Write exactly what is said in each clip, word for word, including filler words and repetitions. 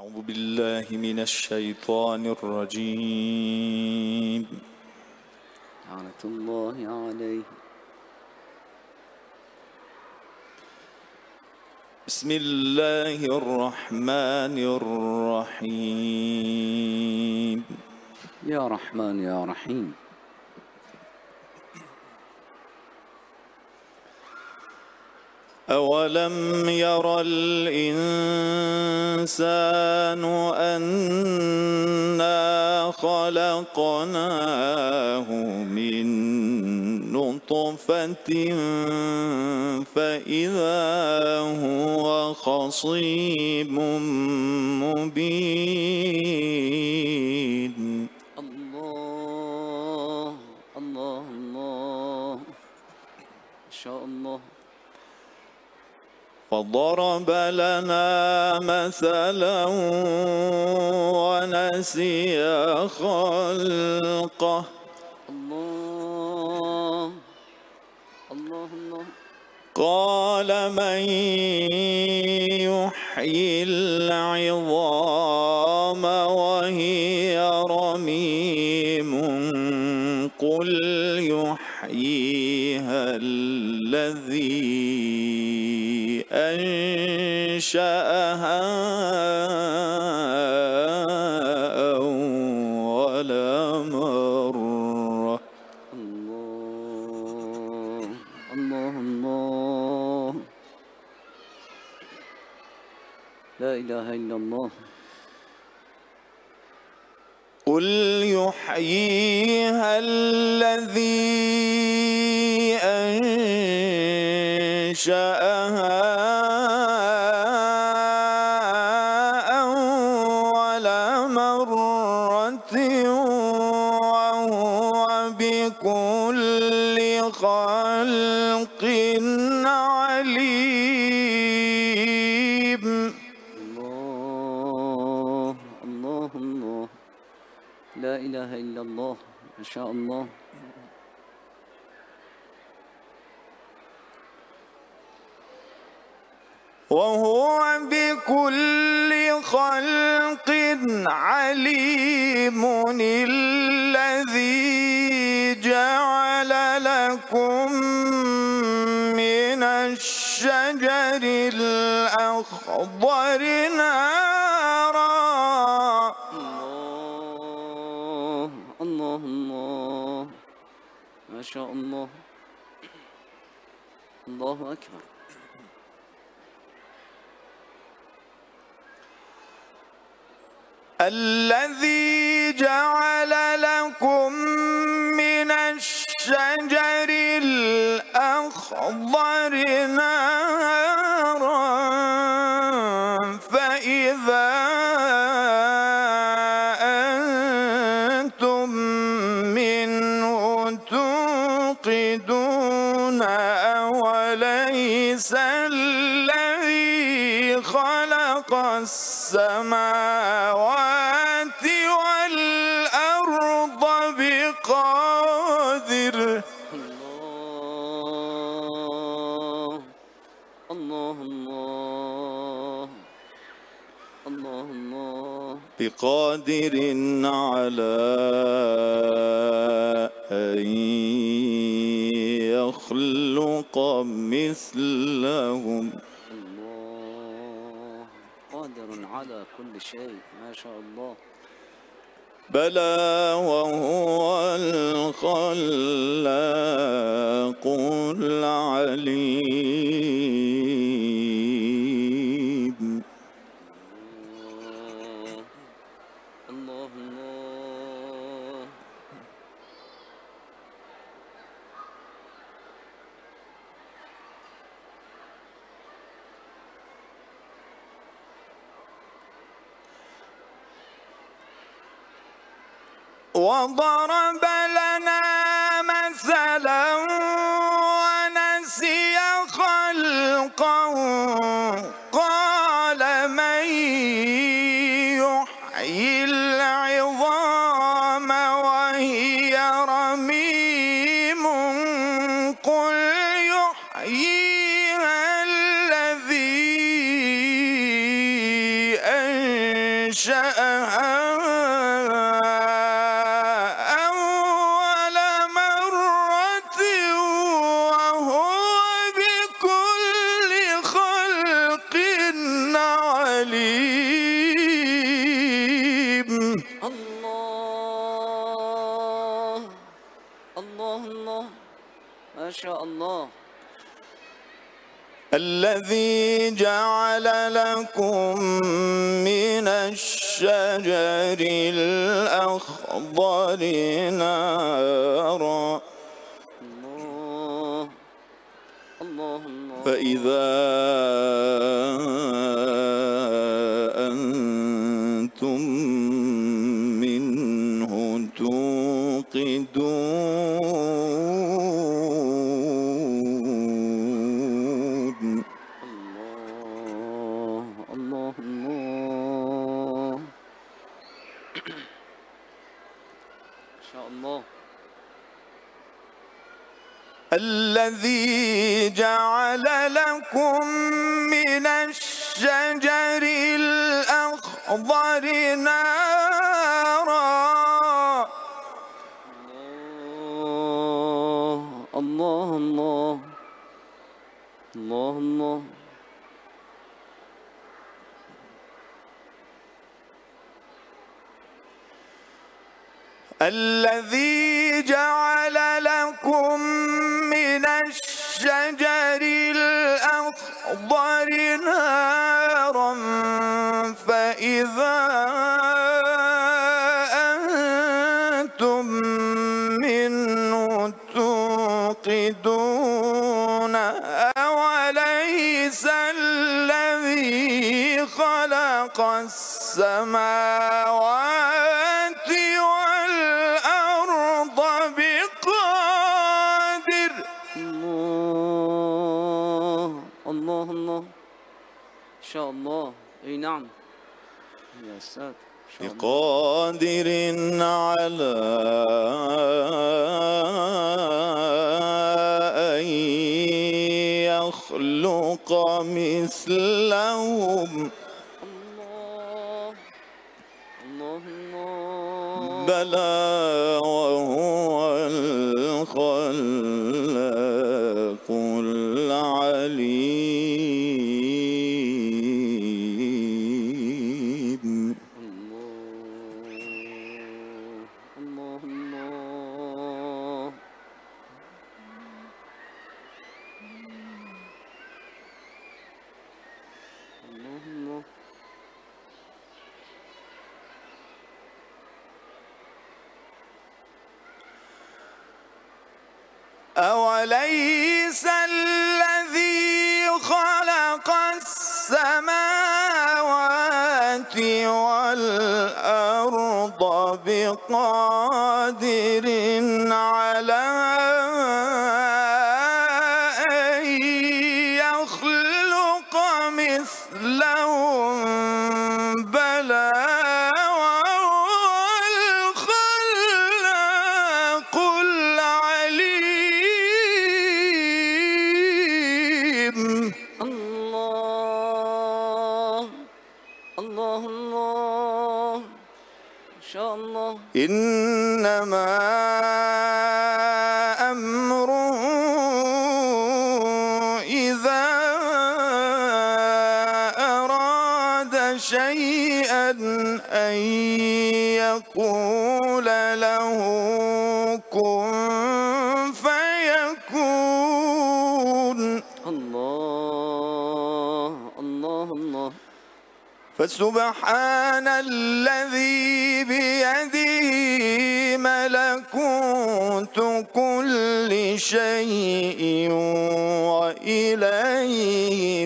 أعوذ بالله من الشيطان الرجيم. لعنة الله عليه. بسم الله الرحمن الرحيم. يا رحمن يا رحيم. أولم ير الإنسان أنا خلقناه من نطفة فإذا هو خصيم مبين. الله الله الله ما شاء الله. فضرب لنا مثلا ونسي خلقه. الله الله الله. قال من يحيي العظام وهي رميم قل يحييها الذي أنشأها أول مرة. الله الله الله. لا إله إلا الله. قل يحييها الذي أنشأها أول مرة وهو بكل خلق عليم. الله الله الله. لا إله إلا الله. ما شاء الله. وهو بكل خلق عليم. الذي جعل لكم من الشجر الأخضر نارا. الله الله الله. ما شاء الله. الله أكبر. الذي جعل لكم من الشجر الأخضر نارا فإذا أنتم منه توقدون. أوليس الذي خلق السماوات والأرض بقادر. الله الله الله الله الله. بقادر على أن يخلق مثلهم. الله قادر على كل شيء. ما شاء الله. بلى وهو الخلاق العليم. الله الله. وضرب لنا مثلا ونسي خلقه قال من يحيي العظام وهي رميم قل يحييها الذي أنشأها أنشأها أول مرة وهو بكل خلق عليم. الله الله الله ما شاء الله. الذي جعل لكم من الشجر الأخضر نارا الله الله الله فإذا أنتم منه توقدون. الله الله الله ما شاء الله. الذي جعل لكم من الشجر الأخضر نارا الله الله الله الله الذي جعل لكم من الشجر الأخضر نارا فإذا أنتم منه توقدون. أوليس الذي خلق السماوات والأرض بقادر الله الله الله إن شاء الله. أي نعم يا أستاذ بقادر على أن يخلق مثلهم. الله الله الله بلى وهو الخلاق العليم. الله الله الله الله أوليس الذي خلق السماوات والأرض بقادر على أن يخلق مثلهم. بلى وهو الخلاق العليم. الله الله الله إن شاء الله. إنما أمره إذا أراد شيئا أن يقول له كن فيكون. الله الله الله فسبحان الذي بيده ملكوت كل شيء وإليه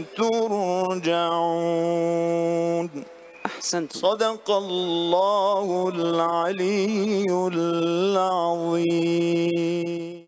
ترجعون. أحسنت. صدق الله العلي العظيم.